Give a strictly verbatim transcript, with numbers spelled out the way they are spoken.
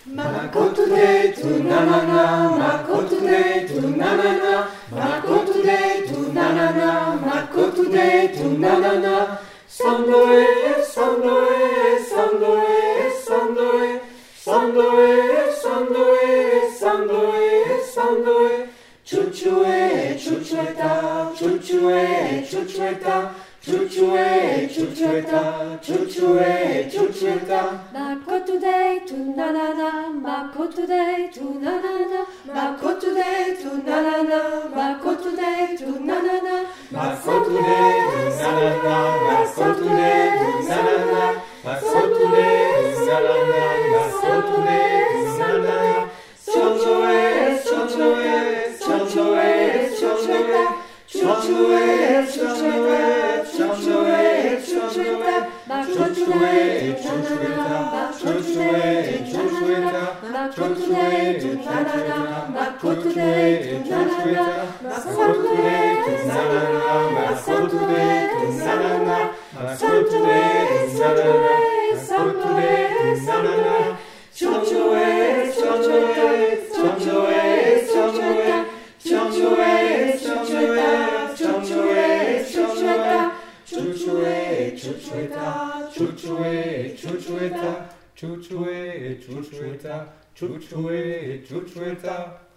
Makoto de tu nanana, makoto de tu nanana, makoto de tu nanana, makoto de tu nanana. Sandoe, sandoe, sandoe, sandoe, sandoe, sandoe, sandoe, sandoe. Chuchue, chuchueta, chuchue, chuchueta, chuchue, chuchueta, chuchue, chuchueta. Makoto de tu nanana, makoto de tu nanana, makoto de tu nanana, makoto de tu nanana, Makoto de tu nanana, makoto de tu nanana, makoto de tu nanana, makoto de tu nanana. Chochoe, chochoe, chochoe, chochoe, chochoe, chochoe, chochoe, chochoe. makoto de tu nanana, Chochoe, chochoeta, makoto de tu nanana, makoto de tu nanana, makoto de tu nanana, makoto de tu nanana, makoto de tu nanana, makoto de tu nanana. Chochoe, chochoe, chochoe, chochoe, chochoe, chochoe, chochoe, chochoeta. Chuchue, chuchueta, chuchue, chuchueta, chuchue, chuchueta, chuchue, chuchueta.